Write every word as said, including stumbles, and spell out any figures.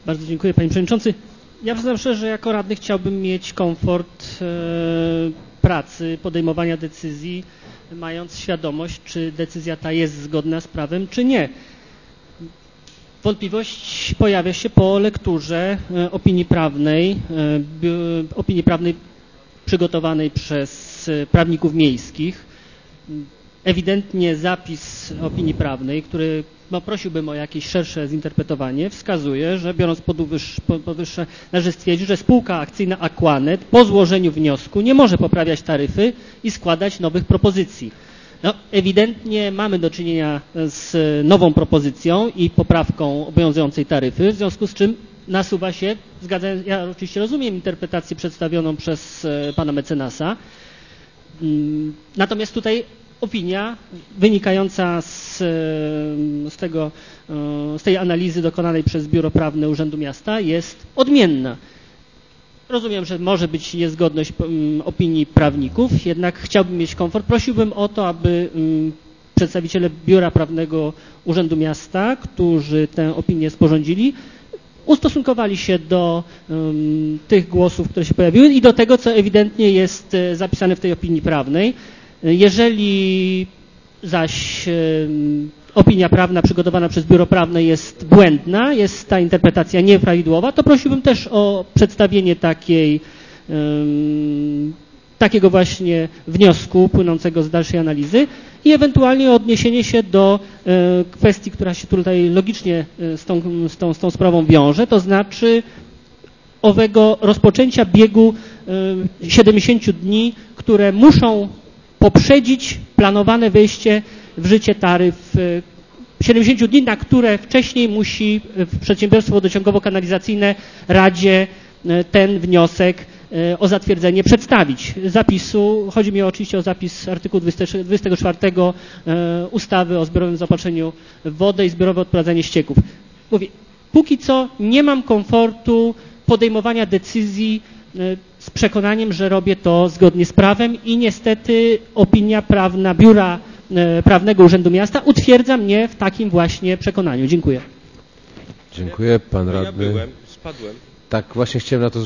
Bardzo dziękuję, panie przewodniczący. Ja przyznam szczerze, że jako radny chciałbym mieć komfort e, pracy, podejmowania decyzji, mając świadomość, czy decyzja ta jest zgodna z prawem, czy nie. Wątpliwość pojawia się po lekturze e, opinii prawnej, e, bi, opinii prawnej przygotowanej przez prawników miejskich. Ewidentnie zapis opinii prawnej, który no, prosiłbym o jakieś szersze zinterpretowanie, wskazuje, że biorąc powyższe, należy stwierdzić, że spółka akcyjna Aquanet po złożeniu wniosku nie może poprawiać taryfy i składać nowych propozycji. No, ewidentnie mamy do czynienia z nową propozycją i poprawką obowiązującej taryfy, w związku z czym nasuwa się, zgadzam, ja oczywiście rozumiem interpretację przedstawioną przez pana mecenasa, natomiast tutaj opinia wynikająca z, z, tego, z tej analizy dokonanej przez Biuro Prawne Urzędu Miasta jest odmienna. Rozumiem, że może być niezgodność opinii prawników, jednak chciałbym mieć komfort. Prosiłbym o to, aby przedstawiciele Biura Prawnego Urzędu Miasta, którzy tę opinię sporządzili, ustosunkowali się do um, tych głosów, które się pojawiły i do tego, co ewidentnie jest zapisane w tej opinii prawnej. Jeżeli zaś um, opinia prawna przygotowana przez Biuro Prawne jest błędna, jest ta interpretacja nieprawidłowa, to prosiłbym też o przedstawienie takiej, um, takiego właśnie wniosku płynącego z dalszej analizy i ewentualnie odniesienie się do e, kwestii, która się tutaj logicznie z tą, z, tą, z tą sprawą wiąże, to znaczy owego rozpoczęcia biegu e, siedemdziesięciu dni, które muszą poprzedzić planowane wejście w życie taryf, e, siedemdziesięciu dni, na które wcześniej musi przedsiębiorstwo wodociągowo-kanalizacyjne Radzie e, ten wniosek o zatwierdzenie przedstawić zapisu. Chodzi mi oczywiście o zapis artykułu dwudziestego czwartego ustawy o zbiorowym zaopatrzeniu w wodę i zbiorowe odprowadzanie ścieków. Mówię, póki co nie mam komfortu podejmowania decyzji z przekonaniem, że robię to zgodnie z prawem i niestety opinia prawna Biura Prawnego Urzędu Miasta utwierdza mnie w takim właśnie przekonaniu. Dziękuję. Dziękuję, pan radny. Ja byłem, spadłem. Tak, właśnie chciałem na to